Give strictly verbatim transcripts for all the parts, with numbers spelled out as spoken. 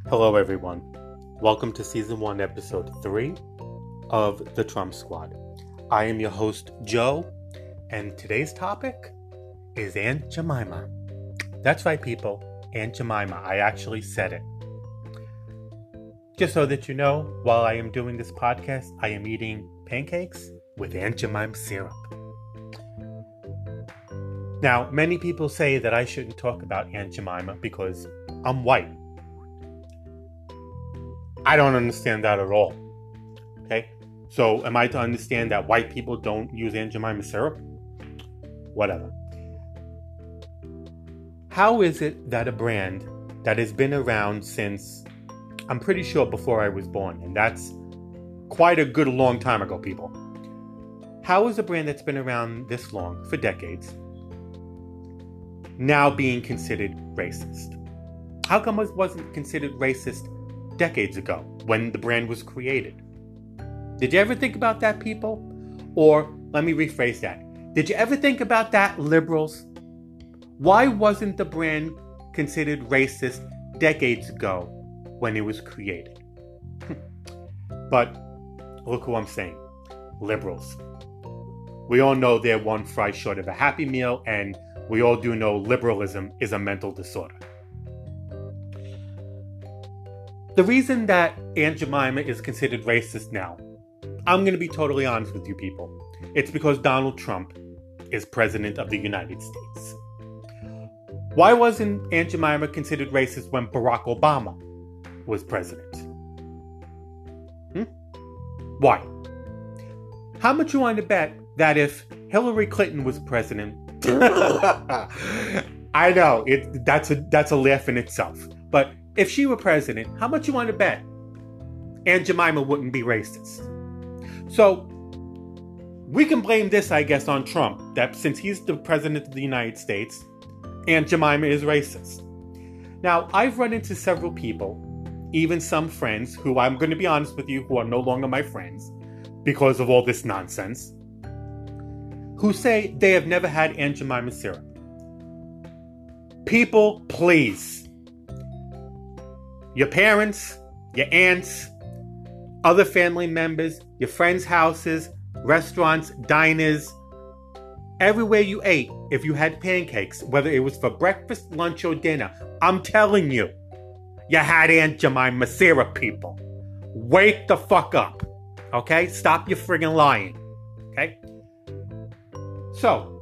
Hello everyone, welcome to Season one, Episode three of The Trump Squad. I am your host, Joe, and today's topic is Aunt Jemima. That's right, people, Aunt Jemima. I actually said it. Just so that you know, while I am doing this podcast, I am eating pancakes with Aunt Jemima syrup. Now, many people say that I shouldn't talk about Aunt Jemima because I'm white. I don't understand that at all. Okay? So, am I to understand that white people don't use Aunt Jemima syrup? Whatever. How is it that a brand that has been around since, I'm pretty sure before I was born, and that's quite a good long time ago, people. How is a brand that's been around this long, for decades, now being considered racist? How come it wasn't considered racist decades ago when the brand was created? Did you ever think about that, people? Or let me rephrase that. Did you ever think about that, liberals? Why wasn't the brand considered racist decades ago when it was created? But look who I'm saying. Liberals. We all know they're one fry short of a Happy Meal, and we all do know liberalism is a mental disorder. The reason that Aunt Jemima is considered racist now, I'm going to be totally honest with you people. It's because Donald Trump is president of the United States. Why wasn't Aunt Jemima considered racist when Barack Obama was president? Hmm? Why? How much you want to bet that if Hillary Clinton was president, I know it that's a that's a laugh in itself, but if she were president, how much you want to bet Aunt Jemima wouldn't be racist? So, we can blame this, I guess, on Trump, that since he's the president of the United States, Aunt Jemima is racist. Now, I've run into several people, even some friends, who I'm going to be honest with you, who are no longer my friends, because of all this nonsense, who say they have never had Aunt Jemima syrup. People, please. Your parents, your aunts, other family members, your friends' houses, restaurants, diners, everywhere you ate, if you had pancakes, whether it was for breakfast, lunch, or dinner, I'm telling you, you had Aunt Jemima syrup, people. Wake the fuck up, okay? Stop your friggin' lying, okay? So,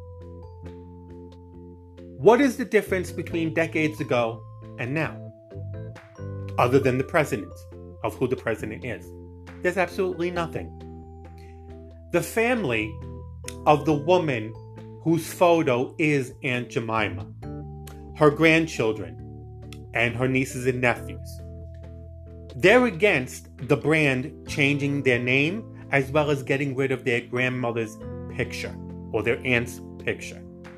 what is the difference between decades ago and now? Other than the president, of who the president is. There's absolutely nothing. The family of the woman whose photo is Aunt Jemima, her grandchildren, and her nieces and nephews, they're against the brand changing their name as well as getting rid of their grandmother's picture or their aunt's picture.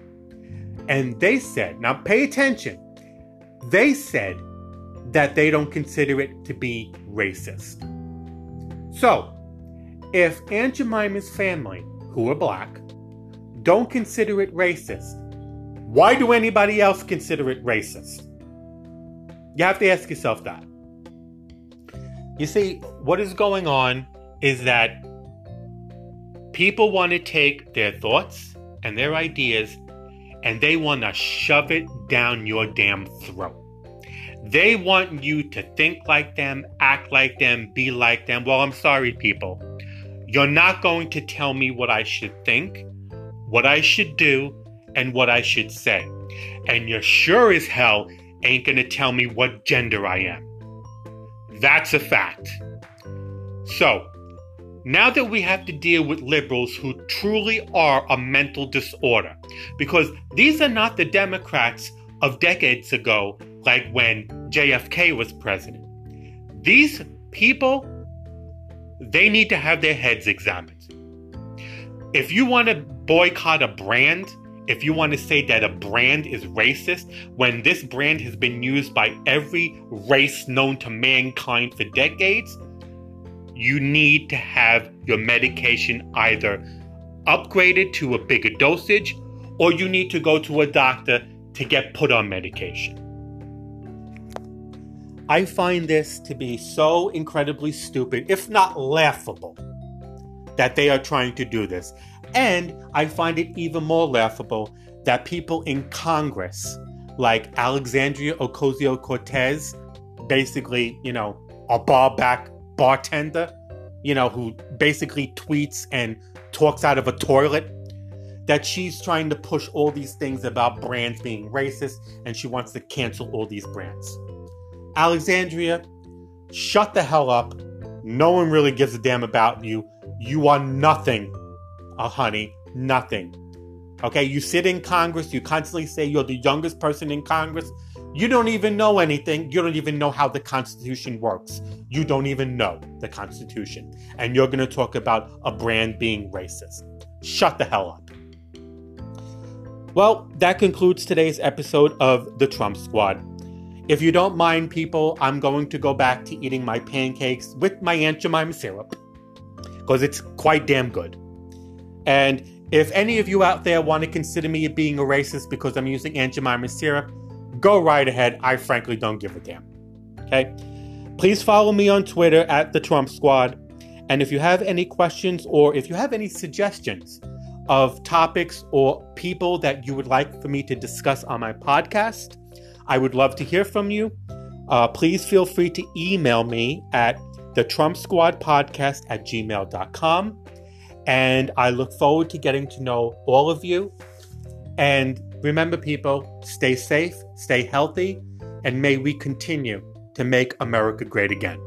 And they said, now pay attention, they said that they don't consider it to be racist. So, if Aunt Jemima's family, who are black, don't consider it racist, why do anybody else consider it racist? You have to ask yourself that. You see, what is going on is that people want to take their thoughts and their ideas and they want to shove it down your damn throat. They want you to think like them, act like them, be like them. Well, I'm sorry, people. You're not going to tell me what I should think, what I should do, and what I should say. And you sure as hell ain't going to tell me what gender I am. That's a fact. So, now that we have to deal with liberals who truly are a mental disorder, because these are not the Democrats of decades ago, like when J F K was president. These people, they need to have their heads examined. If you want to boycott a brand, if you want to say that a brand is racist, when this brand has been used by every race known to mankind for decades, you need to have your medication either upgraded to a bigger dosage, or you need to go to a doctor to get put on medication. I find this to be so incredibly stupid, if not laughable, that they are trying to do this. And I find it even more laughable that people in Congress, like Alexandria Ocasio-Cortez, basically, you know, a bar-back bartender, you know, who basically tweets and talks out of a toilet, that she's trying to push all these things about brands being racist, and she wants to cancel all these brands. Alexandria, shut the hell up. No one really gives a damn about you. You are nothing, uh, honey, nothing. Okay, you sit in Congress, you constantly say you're the youngest person in Congress. You don't even know anything. You don't even know how the Constitution works. You don't even know the Constitution. And you're going to talk about a brand being racist. Shut the hell up. Well, that concludes today's episode of The Trump Squad. If you don't mind, people, I'm going to go back to eating my pancakes with my Aunt Jemima syrup, because it's quite damn good. And if any of you out there want to consider me being a racist because I'm using Aunt Jemima syrup, go right ahead. I frankly don't give a damn. Okay? Please follow me on Twitter at The Trump Squad. And if you have any questions or if you have any suggestions of topics or people that you would like for me to discuss on my podcast, I would love to hear from you. Uh, please feel free to email me at the Trump Squad podcast at gmail dot com. And I look forward to getting to know all of you. And remember, people, stay safe, stay healthy, and may we continue to make America great again.